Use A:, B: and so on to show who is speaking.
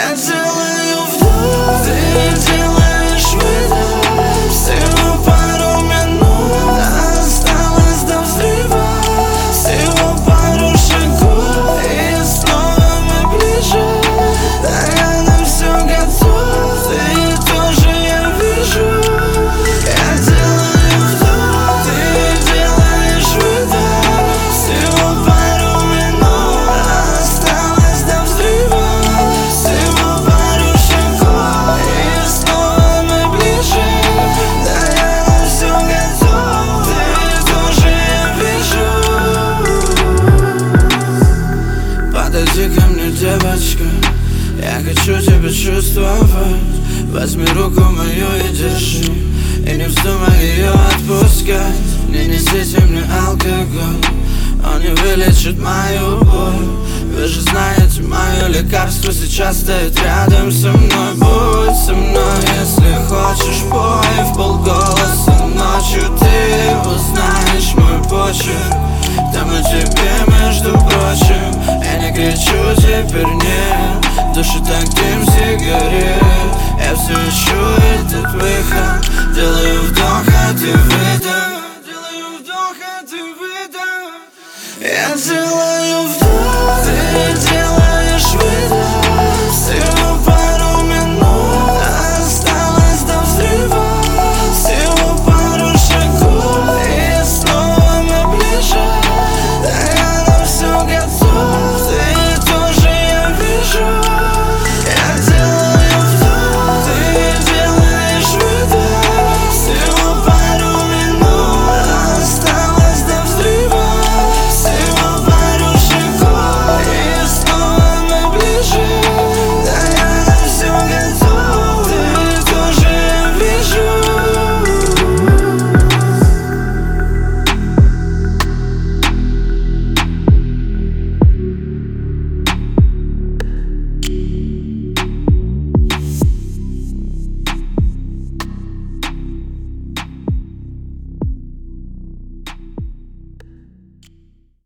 A: Я делаю вдох, ты делаешь выдох. Всего пару минут осталось до взрыва. Всего пару шагов и снова мы ближе. Да, я на все готов, ты тоже, я вижу. Я делаю вдох, ты делаешь выдох. Всего пару минут осталось до взрыва. Всего пару шагов и снова мы ближе. Да, я на все готов, ты тоже, я вижу. Подойди ко мне, девочка, я хочу тебя чувствовать. Возьми руку мою и держи, и не вздумай ее отпускать. Не несите мне алкоголь, он не вылечит мою боль. Вы же знаете, мое лекарство сейчас стоит рядом со мной. Будь со мной, если хочешь, пой вполголоса. Ночью ты узнаешь мой почерк, там и тебе, между прочим. Я не кричу, теперь нет, души так